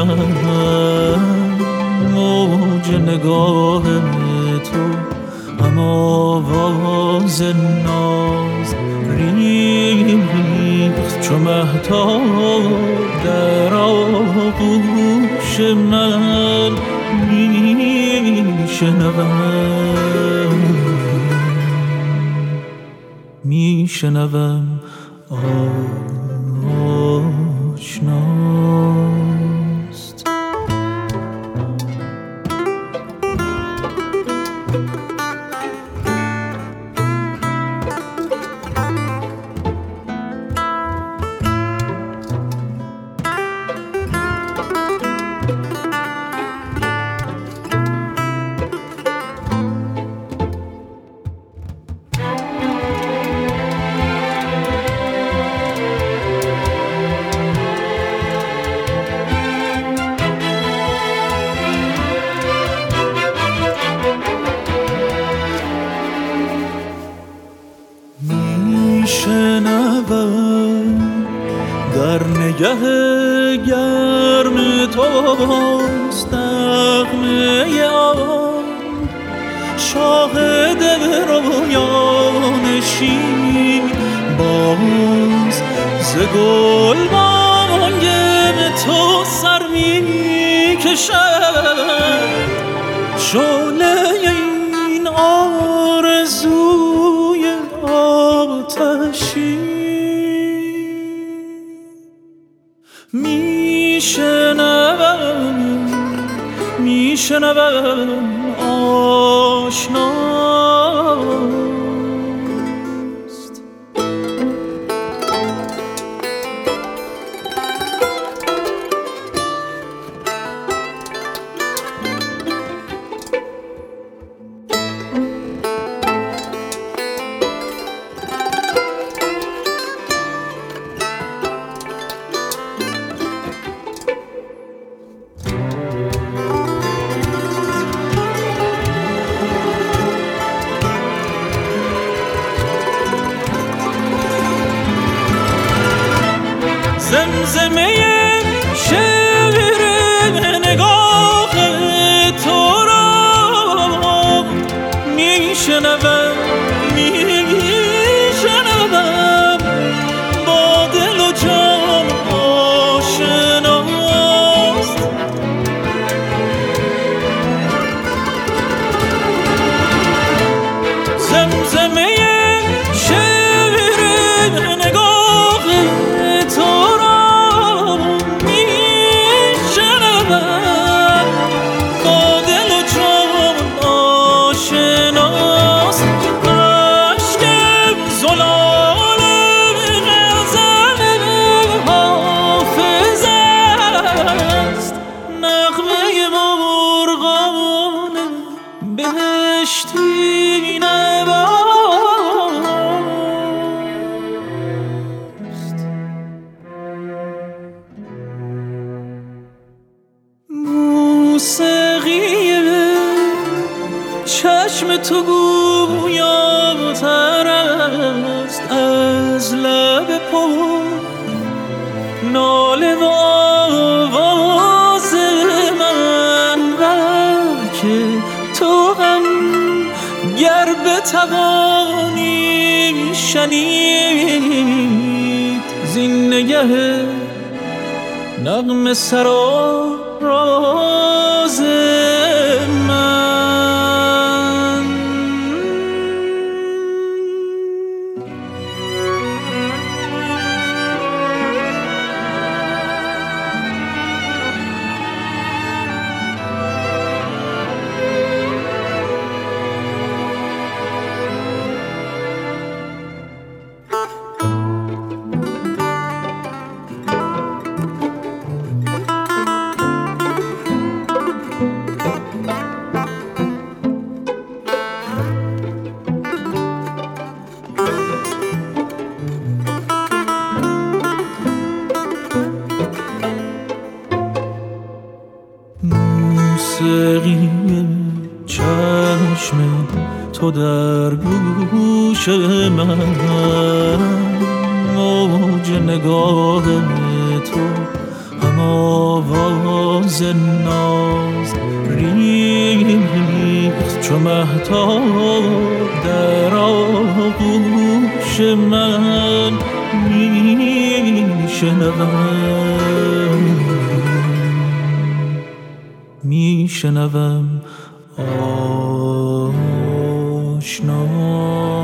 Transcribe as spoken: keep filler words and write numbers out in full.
موج نگاه تو، هم آواز ناز ریخت چو مهتاب در آغوش من. میشنوم میشنوم آشناست. در نگه گرم توست نغمه آن، شاهد رویانشین باز ز گلبانگ تو سر می کشد. شعله این آرزوی آتشین میشنوم میشنوم آشناست. زمزمه شعر نگاه تو را میشنوم میشنوم با دل و جان آشناست. زمزمه شعر نگاه تو موسیقی چشم تو گویاتر است از لب پر ناله و آواز من. که تو هم گر بتوانی شنید زین نگه نغمه سرا راز من. موسیقی چشم تو در گوش من، موج نگاه تو هم آواز ناز ریخت چو مهتاب در آغوش من میشنوم میشنوم آشنا